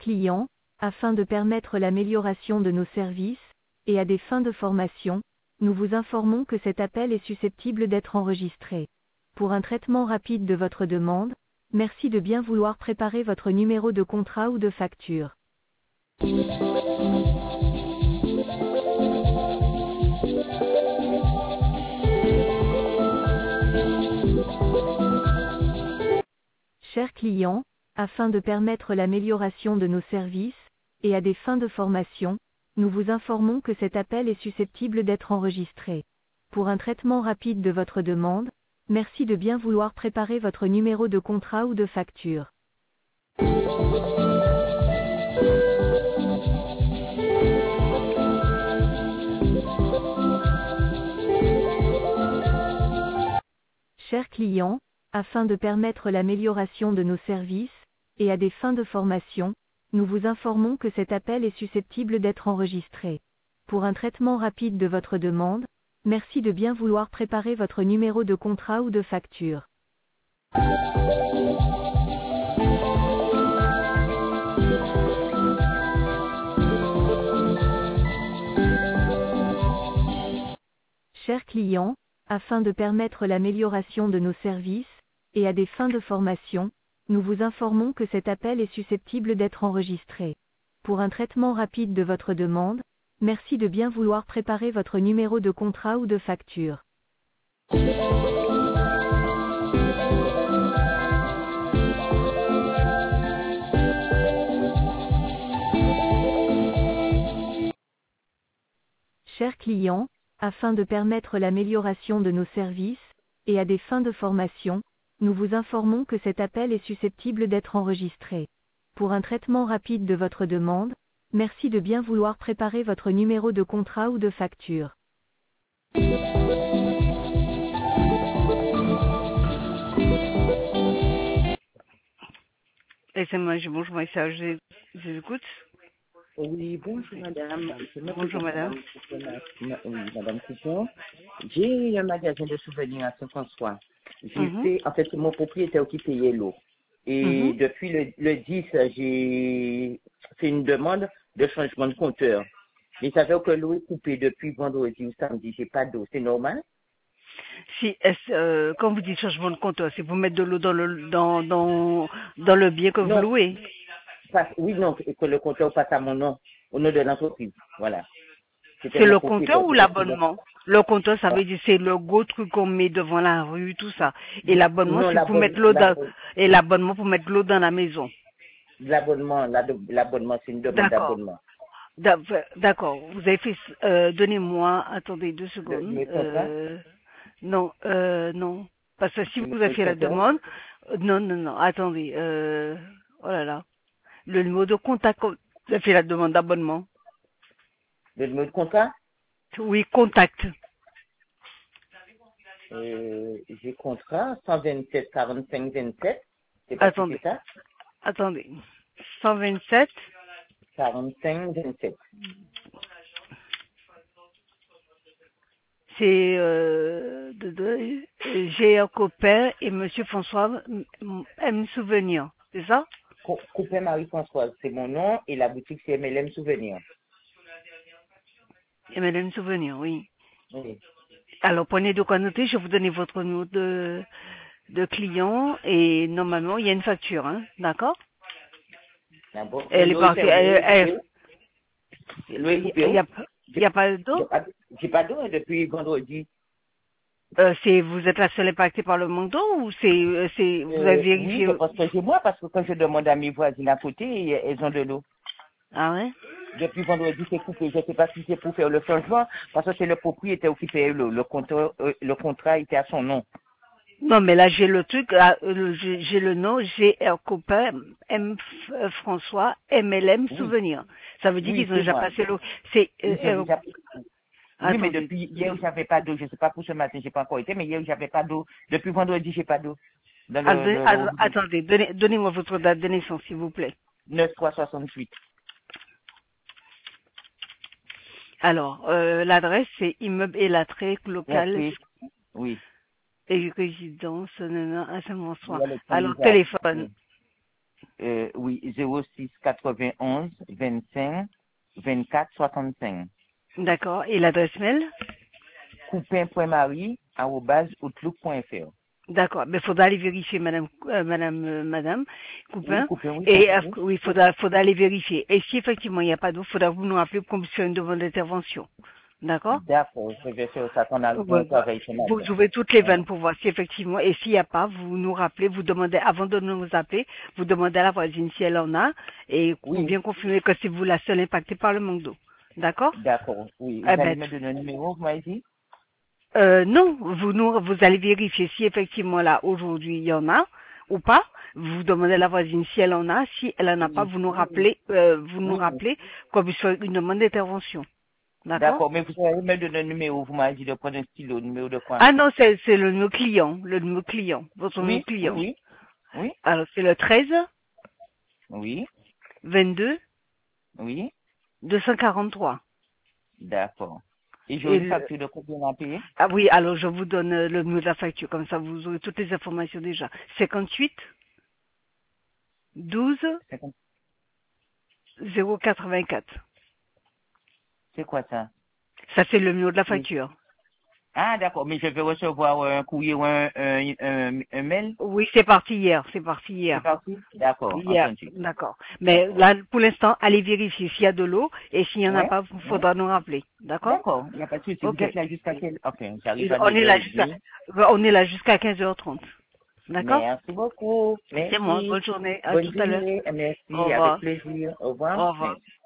clients, afin de permettre l'amélioration de nos services, et à des fins de formation, nous vous informons que cet appel est susceptible d'être enregistré. Pour un traitement rapide de votre demande, merci de bien vouloir préparer votre numéro de contrat ou de facture. Chers clients, afin de permettre l'amélioration de nos services, et à des fins de formation, nous vous informons que cet appel est susceptible d'être enregistré. Pour un traitement rapide de votre demande, merci de bien vouloir préparer votre numéro de contrat ou de facture. Chers clients, afin de permettre l'amélioration de nos services, et à des fins de formation, nous vous informons que cet appel est susceptible d'être enregistré. Pour un traitement rapide de votre demande, merci de bien vouloir préparer votre numéro de contrat ou de facture. Chers clients, afin de permettre l'amélioration de nos services, et à des fins de formation, nous vous informons que cet appel est susceptible d'être enregistré. Pour un traitement rapide de votre demande, merci de bien vouloir préparer votre numéro de contrat ou de facture. Chers clients, afin de permettre l'amélioration de nos services, et à des fins de formation, nous vous informons que cet appel est susceptible d'être enregistré. Pour un traitement rapide de votre demande, merci de bien vouloir préparer votre numéro de contrat ou de facture. SMS, bonjour, message, je vous écoute. Oui, bonjour madame. Bonjour madame. Oui, madame Coupon. J'ai un magasin de souvenirs à Saint-François. En fait, c'est mon propriétaire qui payait l'eau. Et depuis le 10, j'ai fait une demande de changement de compteur. Mais ça fait que l'eau est coupée depuis vendredi ou samedi. J'ai pas d'eau. C'est normal? Si, quand vous dites changement de compteur, c'est pour mettre de l'eau dans le bien que vous louez? Oui, non, que le compteur passe à mon nom, au nom de l'entreprise. Voilà. C'est le compteur ou l'abonnement? Le compteur, ça veut dire c'est le gros truc qu'on met devant la rue, tout ça. Et l'abonnement, c'est pour mettre l'eau dans, et l'abonnement pour mettre l'eau dans la maison. L'abonnement, c'est une demande d'abonnement. D'accord. Vous avez fait, donnez-moi, attendez 2 secondes. Non. Parce que si vous avez fait la demande, non, attendez, oh là là. Le numéro de contact, vous avez fait la demande d'abonnement. Le numéro de contact? Oui, contact. J'ai contrat 127 45 27. Attendez. C'est ça? Attendez. 127 45 27. C'est G.R. Copin et Monsieur François M. Souvenir. C'est ça? Copin Marie-Françoise, c'est mon nom et la boutique c'est MLM Souvenir. MLM Souvenir, oui. Oui. Alors prenez de quoi noter, je vais vous donner votre nom de client et normalement il y a une facture, hein, d'accord? D'accord. Elle est partie. Il n'y a pas d'eau? J'ai pas d'eau depuis vendredi. Vous êtes la seule impactée par le manque d'eau ou vous avez vérifié? Oui, je pense que c'est moi parce que quand je demande à mes voisines à côté, elles ont de l'eau. Ah ouais? Depuis vendredi, c'est coupé. Je ne sais pas si c'est pour faire le changement parce que c'est le propriétaire qui paye l'eau. Le contrat était à son nom. Non, mais là, j'ai le truc, j'ai le nom, G.R. Copin, M. François, MLM Souvenir. Ça veut dire qu'ils ont déjà passé l'eau. Oui, mais depuis hier, j'avais pas d'eau. Je ne sais pas pour ce matin, j'ai pas encore été, mais hier, j'avais pas d'eau. Depuis vendredi, j'ai pas d'eau. Attendez, donnez-moi votre date de naissance, s'il vous plaît. 9-3-68. Alors, l'adresse, c'est immeuble Elatré, local. Oui. Et résidence, à Saint-François. Alors, téléphone. oui, 06 91 25 24 65. D'accord. Et l'adresse mail? coupin.marie@outlook.fr. D'accord, mais il faudra aller vérifier, madame Oui, Coupin. Coupin, oui, Et oui. oui, faudra aller vérifier. Et si effectivement il n'y a pas d'eau, faudra vous nous rappeler pour qu'on puisse faire une demande d'intervention. D'accord? D'accord, je vais faire ça qu'on a Ouais, un travail ce vous matin. ouvrez toutes les vannes pour voir si effectivement, et s'il n'y a pas, vous nous rappelez, vous demandez, avant de nous appeler, vous demandez à la voisine si elle en a, et pour Oui, bien confirmer que c'est vous la seule impactée par le manque d'eau. D'accord? d'accord, oui. Eh Vous allez ben, me donner un numéro, vous m'avez dit? non, vous allez vérifier si effectivement là aujourd'hui il y en a ou pas. Vous demandez à la voisine si elle en a, si elle en a pas, Oui, vous nous oui. rappelez comme il soit une demande d'intervention. D'accord? D'accord, mais vous allez me donner un numéro, vous m'avez dit de prendre un stylo, numéro de quoi? Ah non, c'est le numéro client, votre numéro Oui, oui, client. oui, oui, Alors c'est le 13 oui, 22 oui, 243. d'accord. Et j'ai Et une facture de combien on a payé? ah oui, alors je vous donne le numéro de la facture, comme ça vous aurez toutes les informations déjà. 58 12 084. C'est quoi ça? Ça c'est le numéro de la Oui. facture. Ah, d'accord, mais je vais recevoir un courrier ou un mail? Oui, c'est parti hier, c'est parti C'est hier. parti? D'accord, Hier, entendu. d'accord. Mais D'accord. là, pour l'instant, allez vérifier s'il y a de l'eau et s'il n'y en a Ouais, pas, il ouais. faudra nous rappeler. D'accord? D'accord, il n'y a pas de souci. Vous Ok. êtes là jusqu'à quelle? Ok, j'arrive Et à on 9h30. on est là jusqu'à 15h30. D'accord? Merci beaucoup. C'est moi. Merci. Bonne journée. À Bonne tout à l'heure. journée. Au Merci. Avec revoir. plaisir. Au revoir. Au revoir. Merci.